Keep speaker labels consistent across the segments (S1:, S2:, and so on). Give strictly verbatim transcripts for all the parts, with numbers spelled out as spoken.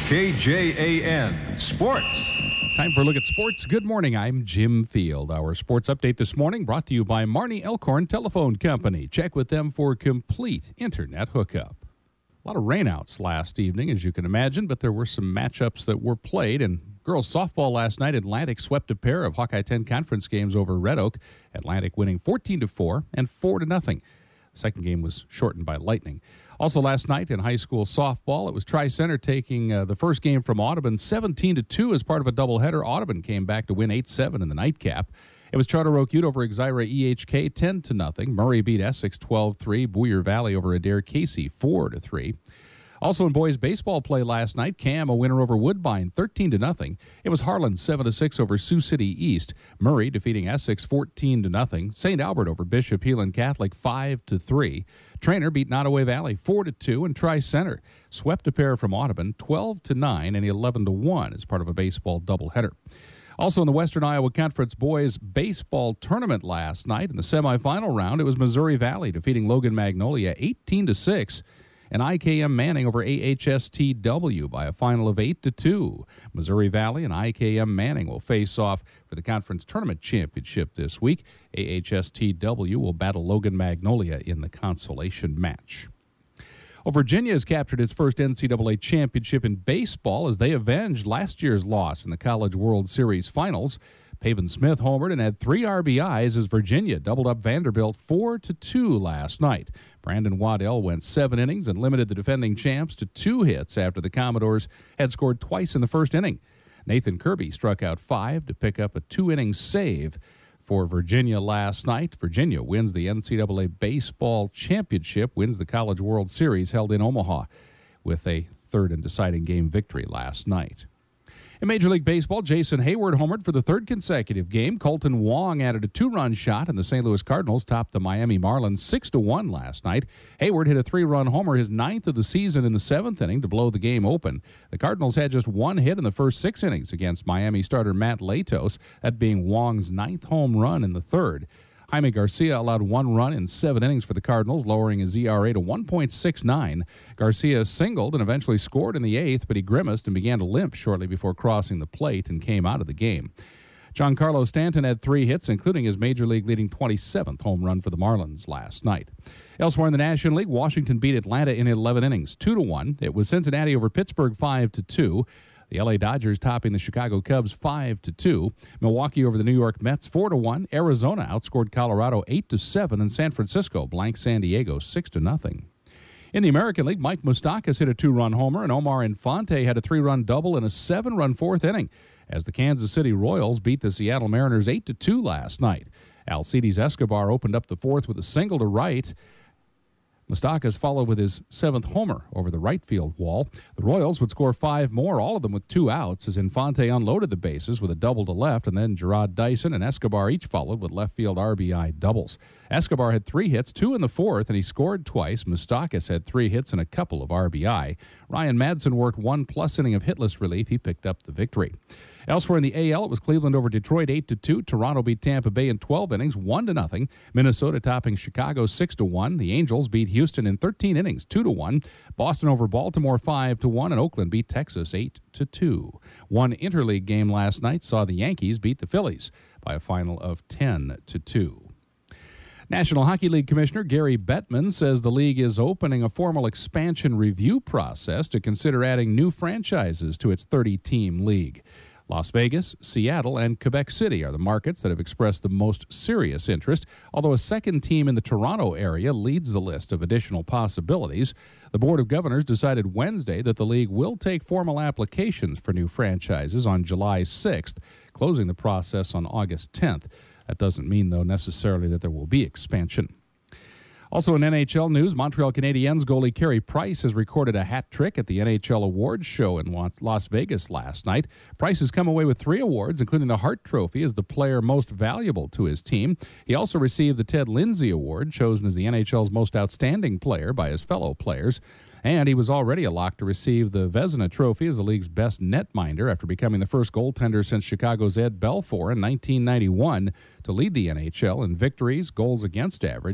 S1: K J A N Sports.
S2: Time for a look at sports. Good morning. I'm Jim Field. Our sports update this morning brought to you by Marnie Elkhorn Telephone Company. Check with them for complete internet hookup. A lot of rainouts last evening, as you can imagine, but there were some matchups that were played. And girls softball last night, Atlantic swept a pair of Hawkeye ten conference games over Red Oak. Atlantic winning fourteen to four and four to nothing. The second game was shortened by lightning. Also last night in high school softball, it was Tri-Center taking uh, the first game from Audubon seventeen to two as part of a doubleheader. Audubon came back to win eight seven in the nightcap. It was Charter Oak Ute over Exira E H K ten to nothing. Murray beat Essex twelve three. Boyer Valley over Adair Casey four to three. Also in boys baseball play last night, Cam a winner over Woodbine thirteen to nothing. It was Harlan seven to six over Sioux City East. Murray defeating Essex fourteen to nothing. Saint Albert over Bishop Heelan Catholic five to three. Trainer beat Nottoway Valley four to two, and Tri-Center swept a pair from Audubon twelve to nine and eleven to one as part of a baseball doubleheader. Also in the Western Iowa Conference boys baseball tournament last night in the semifinal round, it was Missouri Valley defeating Logan Magnolia eighteen to six. And I K M Manning over A H S T W by a final of eight to two. Missouri Valley and I K M Manning will face off for the conference tournament championship this week. A H S T W will battle Logan Magnolia in the consolation match. Well, Virginia has captured its first N C double A championship in baseball as they avenged last year's loss in the College World Series finals. Paven Smith homered and had three R B Is as Virginia doubled up Vanderbilt four to two last night. Brandon Waddell went seven innings and limited the defending champs to two hits after the Commodores had scored twice in the first inning. Nathan Kirby struck out five to pick up a two-inning save for Virginia last night. Virginia wins the N C double A baseball championship, wins the College World Series held in Omaha with a third and deciding game victory last night. In Major League Baseball, Jason Hayward homered for the third consecutive game. Colton Wong added a two-run shot, and the Saint Louis Cardinals topped the Miami Marlins six to one last night. Hayward hit a three-run homer, his ninth of the season in the seventh inning to blow the game open. The Cardinals had just one hit in the first six innings against Miami starter Matt Latos, that being Wong's ninth home run in the third. Jaime Garcia allowed one run in seven innings for the Cardinals, lowering his E R A to one point six nine. Garcia singled and eventually scored in the eighth, but he grimaced and began to limp shortly before crossing the plate and came out of the game. Giancarlo Stanton had three hits, including his Major League leading twenty-seventh home run for the Marlins last night. Elsewhere in the National League, Washington beat Atlanta in eleven innings, two to one. It was Cincinnati over Pittsburgh five to two. The L A Dodgers topping the Chicago Cubs five to two. Milwaukee over the New York Mets four to one. Arizona outscored Colorado eight to seven, and San Francisco blanked San Diego six to nothing. In the American League, Mike Moustakas hit a two-run homer, and Omar Infante had a three-run double in a seven-run fourth inning as the Kansas City Royals beat the Seattle Mariners eight to two last night. Alcides Escobar opened up the fourth with a single to right. Moustakas followed with his seventh homer over the right field wall. The Royals would score five more, all of them with two outs, as Infante unloaded the bases with a double to left, and then Gerard Dyson and Escobar each followed with left field R B I doubles. Escobar had three hits, two in the fourth, and he scored twice. Moustakas had three hits and a couple of R B I. Ryan Madsen worked one plus inning of hitless relief. He picked up the victory. Elsewhere in the A L, it was Cleveland over Detroit eight to two. Toronto beat Tampa Bay in twelve innings, one to nothing. Minnesota topping Chicago six to one. The Angels beat Houston in thirteen innings, two to one. Boston over Baltimore five to one, and Oakland beat Texas eight to two. One interleague game last night saw the Yankees beat the Phillies by a final of ten to two. National Hockey League Commissioner Gary Bettman says the league is opening a formal expansion review process to consider adding new franchises to its thirty-team league. Las Vegas, Seattle, and Quebec City are the markets that have expressed the most serious interest, although a second team in the Toronto area leads the list of additional possibilities. The Board of Governors decided Wednesday that the league will take formal applications for new franchises on July sixth, closing the process on August tenth. That doesn't mean, though, necessarily that there will be expansion. Also in N H L news, Montreal Canadiens goalie Carey Price has recorded a hat trick at the N H L Awards show in Las Vegas last night. Price has come away with three awards, including the Hart Trophy as the player most valuable to his team. He also received the Ted Lindsay Award, chosen as the N H L's most outstanding player by his fellow players. And he was already a lock to receive the Vezina Trophy as the league's best netminder after becoming the first goaltender since Chicago's Ed Belfour in nineteen ninety-one to lead the N H L in victories, goals against average,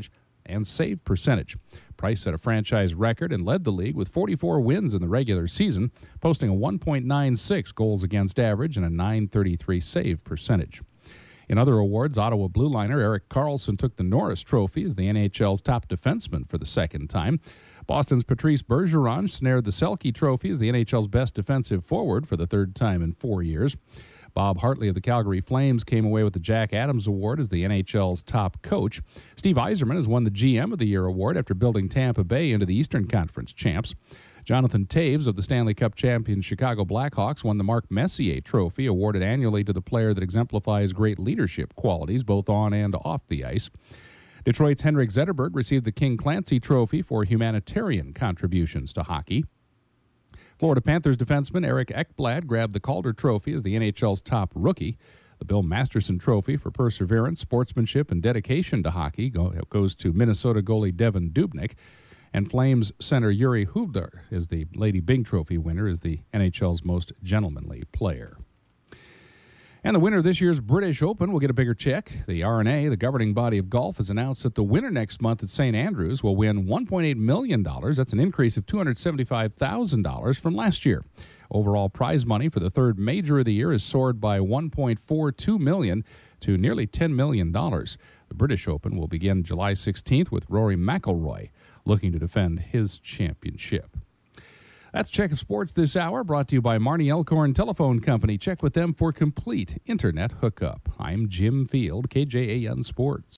S2: and save percentage. Price set a franchise record and led the league with forty-four wins in the regular season, posting a one point nine six goals against average and a nine thirty-three save percentage. In other awards, Ottawa blue liner Erik Karlsson took the Norris Trophy as the N H L's top defenseman for the second time. Boston's Patrice Bergeron snared the Selke Trophy as the N H L's best defensive forward for the third time in four years. Bob Hartley of the Calgary Flames came away with the Jack Adams Award as the N H L's top coach. Steve Yzerman has won the G M of the Year award after building Tampa Bay into the Eastern Conference champs. Jonathan Toews of the Stanley Cup champion Chicago Blackhawks won the Mark Messier Trophy, awarded annually to the player that exemplifies great leadership qualities both on and off the ice. Detroit's Henrik Zetterberg received the King Clancy Trophy for humanitarian contributions to hockey. Florida Panthers defenseman Eric Ekblad grabbed the Calder Trophy as the N H L's top rookie. The Bill Masterson Trophy for perseverance, sportsmanship, and dedication to hockey goes to Minnesota goalie Devin Dubnyk. And Flames center Yuri Hubler is the Lady Byng Trophy winner, as the N H L's most gentlemanly player. And the winner of this year's British Open will get a bigger check. The R N A, the governing body of golf, has announced that the winner next month at Saint Andrews will win one point eight million dollars. That's an increase of two hundred seventy-five thousand dollars from last year. Overall prize money for the third major of the year has soared by one point four two million dollars to nearly ten million dollars. The British Open will begin July sixteenth with Rory McIlroy looking to defend his championship. That's Check of Sports this hour, brought to you by Marnie Elkhorn Telephone Company. Check with them for complete internet hookup. I'm Jim Field, K J A N Sports.